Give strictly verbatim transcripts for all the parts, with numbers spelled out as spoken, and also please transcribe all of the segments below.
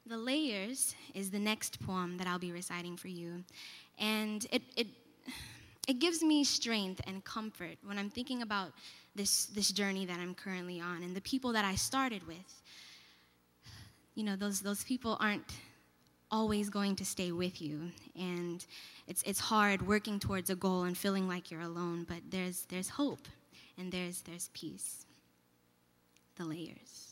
The Layers is the next poem that I'll be reciting for you. And it it it gives me strength and comfort when I'm thinking about this, this journey that I'm currently on and the people that I started with. You know, those those people aren't always going to stay with you. And it's it's hard working towards a goal and feeling like you're alone, but there's there's hope and there's there's peace. The Layers.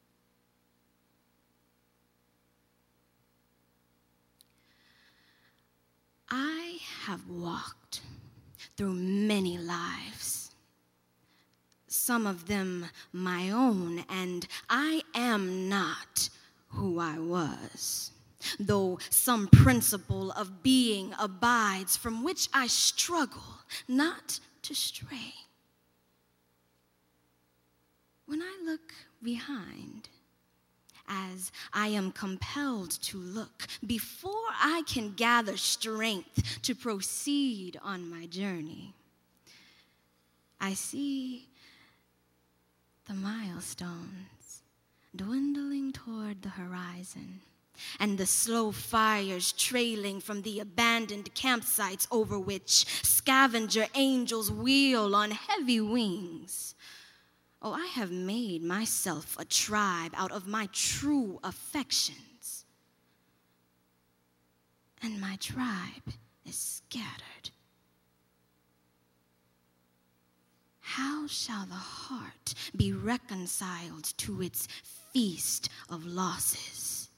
I have walked through many lives, some of them my own, and I am not who I was, though some principle of being abides from which I struggle not to stray. When I look behind, as I am compelled to look, before I can gather strength to proceed on my journey, I see the milestones dwindling toward the horizon, and the slow fires trailing from the abandoned campsites over which scavenger angels wheel on heavy wings. Oh, I have made myself a tribe out of my true affections. And my tribe is scattered. How shall the heart be reconciled to its feast of losses?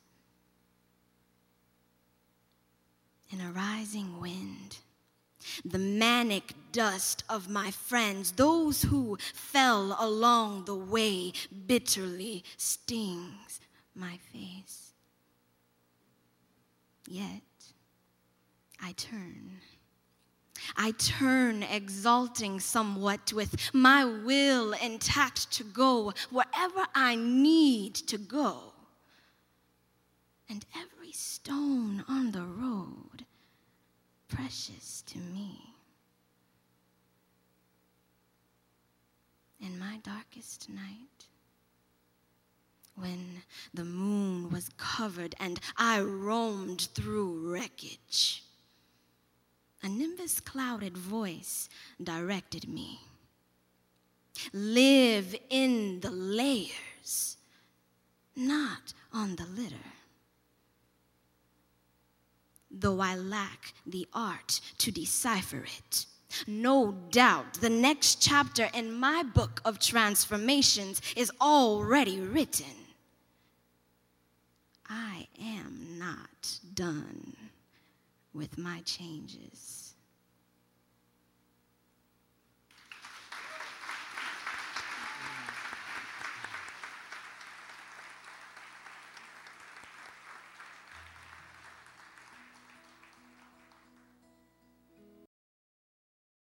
In a rising wind, the manic dust of my friends, those who fell along the way, bitterly stings my face. Yet, I turn. I turn exalting somewhat with my will intact to go wherever I need to go. And every stone on the road precious to me. In my darkest night, when the moon was covered and I roamed through wreckage, a nimbus-clouded voice directed me. Live in the layers, not on the litter. Though I lack the art to decipher it, no doubt the next chapter in my book of transformations is already written. I am not done with my changes.